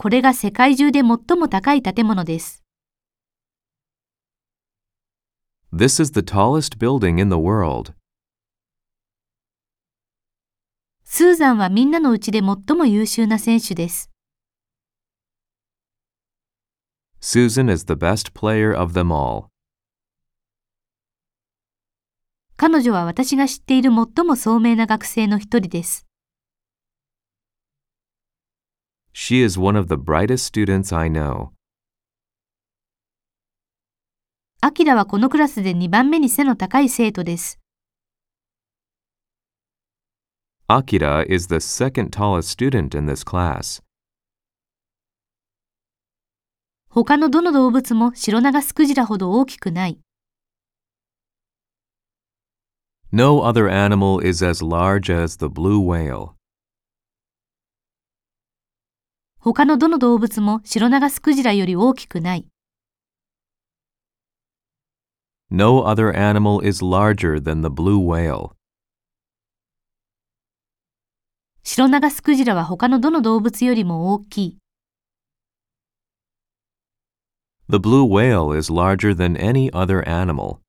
これが世界中で最も高い建物です。 This is the tallest building in the world. スーザンはみんなのうちで最も優秀な選手です。 Susan is the best player of them all. 彼女は私が知っている最も聡明な学生の一人です。 She is one of the brightest students I know. アキラはこのクラスで2番目に背の高い生徒です。 Akira is the second tallest student in this class. 他のどの動物もシロナガスクジラほど大きくない。 No other animal is as large as the blue whale. 他のどの動物もシロナガスクジラより大きくない。 No other animal is larger than the blue whale. シロナガスクジラは他のどの動物よりも大きい。 The blue whale is larger than any other animal.